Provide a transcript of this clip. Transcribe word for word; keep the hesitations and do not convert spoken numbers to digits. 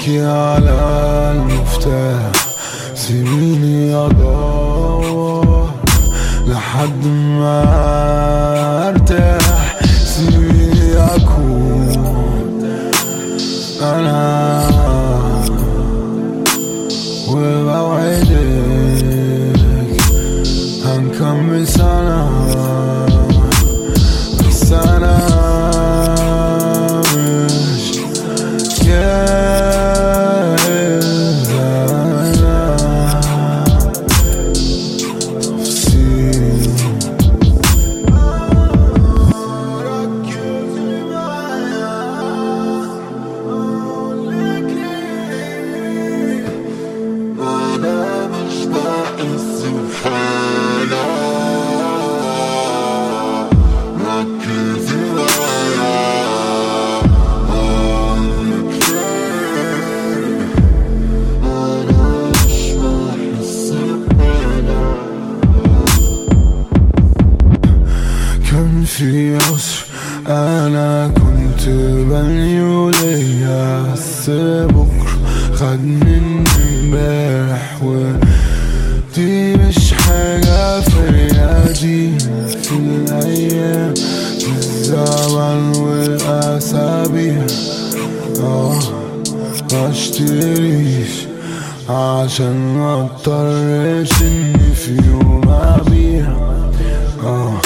ايديكي على المفتاح، سيبيني ادور لحد ما ارتاح، سيبيني اكون انا وبوعدك هنكمل سنة، بس انا مش جاهز، انا تفصيل ركزي معايا، اقولك ليه انا مش بحس بحالة، ركزي معايا اقولك ليه انا مش بحس بحالة. كان في عسر انا كنت بني وليا، بس بكرة خد مني امبارح، ودي مش حاجة فيا، دي في الايام في الزمن والاسابيع. اه مشتريش عشان ما اضطرش اني في يوم ابيع، اه